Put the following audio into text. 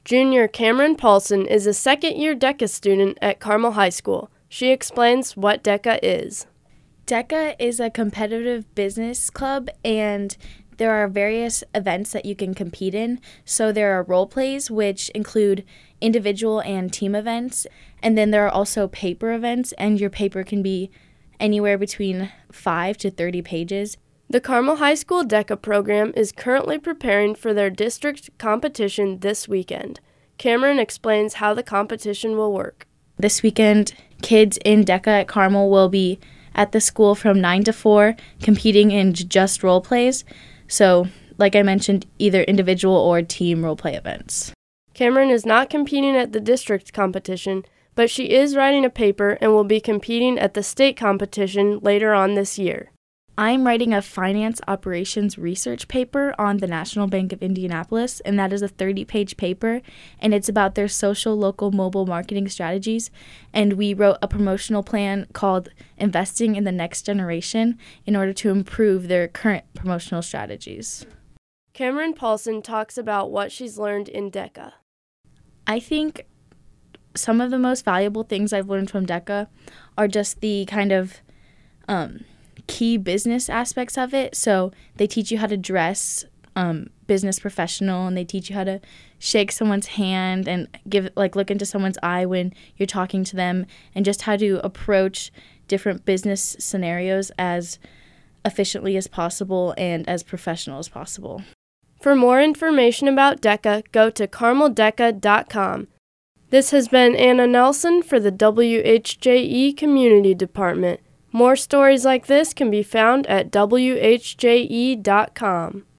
Junior Cameron Paulson is a second-year DECA student at Carmel High School. She explains what DECA is. DECA is a competitive business club, and there are various events that you can compete in. So there are role plays, which include individual and team events, and then there are also paper events, and your paper can be anywhere between 5 to 30 pages. The Carmel High School DECA program is currently preparing for their district competition this weekend. Cameron explains how the competition will work. This weekend, kids in DECA at Carmel will be at the school from 9 to 4 competing in just role plays. So, like I mentioned, either individual or team role play events. Cameron is not competing at the district competition, but she is writing a paper and will be competing at the state competition later on this year. I'm writing a finance operations research paper on the National Bank of Indianapolis, and that is a 30-page paper, and it's about their social local mobile marketing strategies. And we wrote a promotional plan called Investing in the Next Generation in order to improve their current promotional strategies. Cameron Paulson talks about what she's learned in DECA. I think some of the most valuable things I've learned from DECA are just the kind of key business aspects of it. So they teach you how to dress business professional, and they teach you how to shake someone's hand and look into someone's eye when you're talking to them, and just how to approach different business scenarios as efficiently as possible and as professional as possible. For more information about DECA, go to carmeldeca.com. This has been Anna Nelson for the WHJE Community Department. More stories like this can be found at WHJE.com.